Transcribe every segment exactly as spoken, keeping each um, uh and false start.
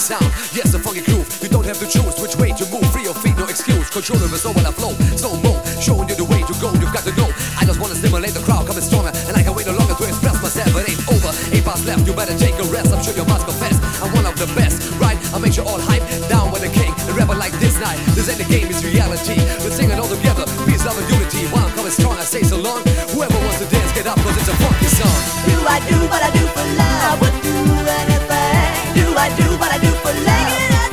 sound. Yes, a funky groove. You don't have to choose which way to move. Free your feet, no excuse. Control over soul while I flow. Slow mo, showing you the way to go. You've got to know. I just wanna stimulate the crowd, coming stronger, and I can wait no longer to express myself. It ain't over. Eight bars left. You better take a rest. I'm sure you must confess. I'm one of the best, right? I make you all hype. Down with the king. A rebel like this night. This ain't a game, it's reality. We're singing all together. Peace, love, and unity. While I'm coming strong, I say so long. Whoever wants to dance, get up, cause it's a funky song. Do I do what I do for love? I would do anything. Do I do what I do for love?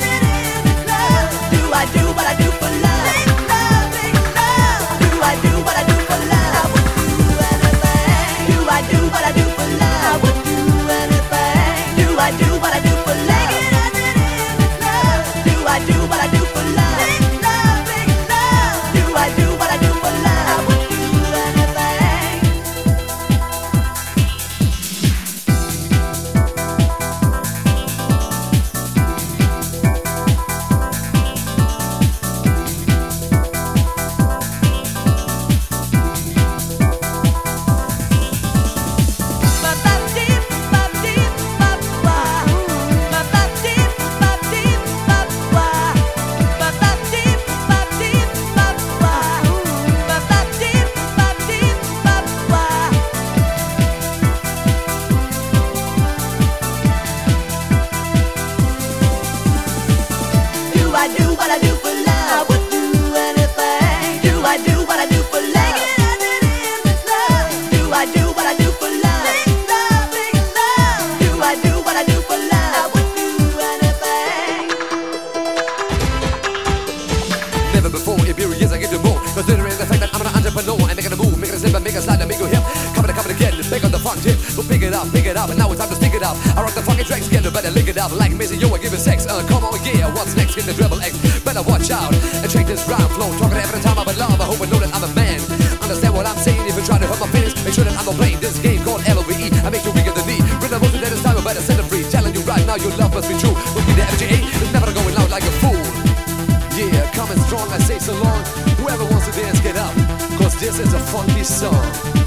Do I do what I do for love? Make love, make love. Do I do what I do for love? I would do anything. Do I do what I do for love? I would do anything. Do I do what I do for love? Do I do what I do for love? Make love, make love. Do I do what I do for love? I would do anything. Do I do what I do for love? I would do anything. Do I do what I do for love? Do I do what I do for love? Make love, make love. Do I do what I do for love? I would do anything. Never before, imperious, I get the move. Considering the fact that I'm an entrepreneur and making a move, making a slip and make a slide and make you hip. Coming to coming again, pick up the funk tip. So pick it up, pick it up, and now it's time to stick it up. I rock the funky tracks, get the better lick it up. Like Missy, yo, I give it sex. Uh, come on, yeah, what's next? Get the treble X. Better watch out and check this rhyme flow. Talking every time I'm in love, I hope I know that I'm a man. Understand what I'm saying? If you try to hurt my feelings, make sure that I'm not playing this game called L O V E. I make you weak at the knee. Rhythm moves that it's time, I better set it free. Telling you right now, your love must be true. With me, the M G A is never going out like a fool. Yeah, coming strong, I say so long. Whoever wants to dance, get up, cause this is a funky song.